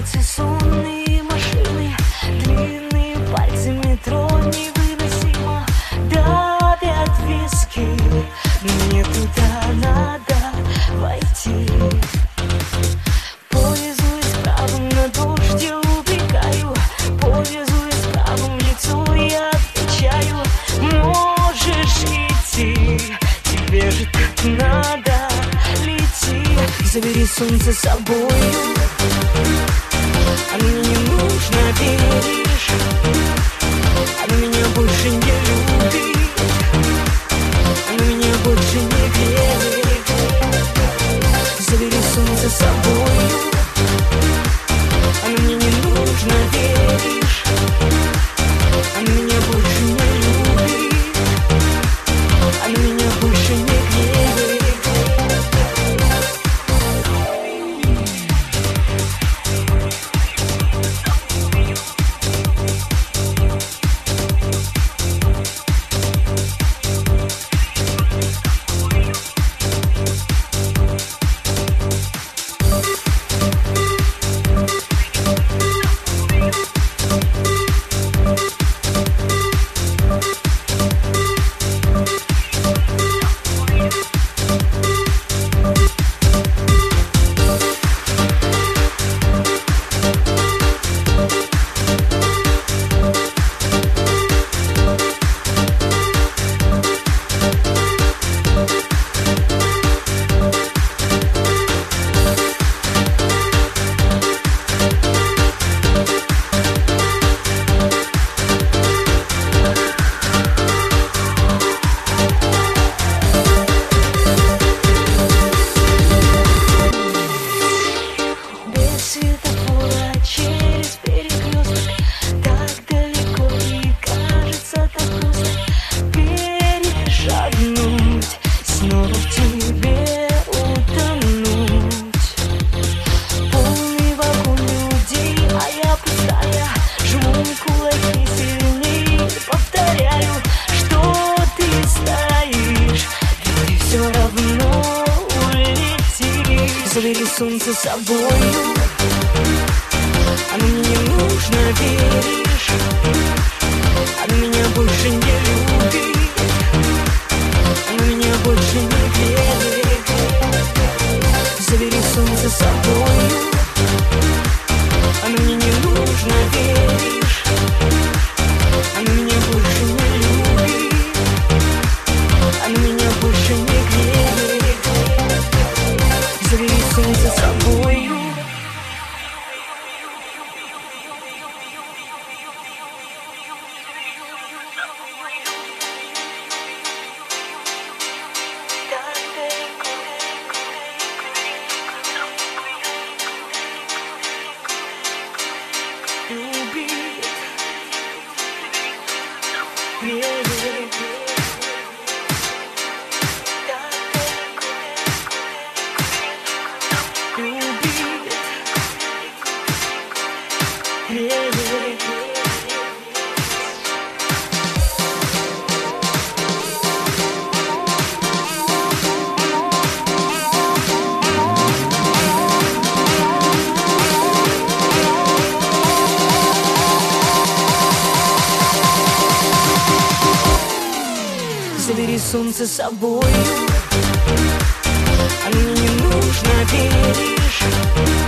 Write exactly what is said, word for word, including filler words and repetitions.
улицы сонные машины, длинные пальцы метро невыносимо давят виски. Мне туда надо войти. Пользуясь правом на дождь, я убегаю. Пользуясь правом в лицо, я отвечаю: можешь идти, тебе же так надо. Лети, забери солнце с собою. Оно мне не нужно, веришь? Оно меня больше не любит, оно меня больше не греет. Забери солнце с собою. Оно мне не нужно, веришь? Оно меня больше не любит, оно меня больше не греет. Забери солнце с собою. Оно мне не нужно, веришь? Оно меня больше не любит, оно меня больше не греет. Забери солнце с собою. Оно мне не нужно, веришь? Оно меня больше не любит, оно меня больше не греет. Забери солнце с собою. Любит, греет. Забери солнце с собою. Оно мне не нужно, веришь?